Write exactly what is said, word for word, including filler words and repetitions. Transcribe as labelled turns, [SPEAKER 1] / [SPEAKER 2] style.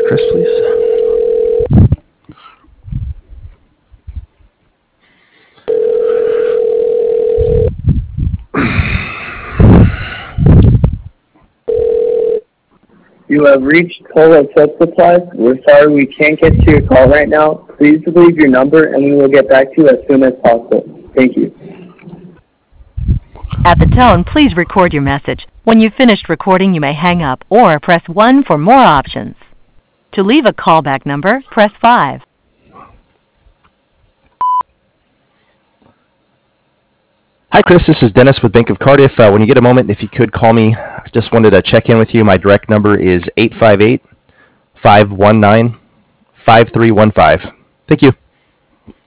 [SPEAKER 1] Chris, please.
[SPEAKER 2] You have reached Polo Pet Supplies. We're sorry we can't get to your call right now. Please leave your number and we will get back to you as soon as possible. Thank you.
[SPEAKER 3] At the tone, please record your message. When you've finished recording, you may hang up or press one for more options. To leave a callback number, press five.
[SPEAKER 1] Hi, Chris. This is Dennis with Bank of Cardiff. Uh, when you get a moment, if you could call me, I just wanted to check in with you. My direct number is eight five eight, five one nine, five three one five. Thank you.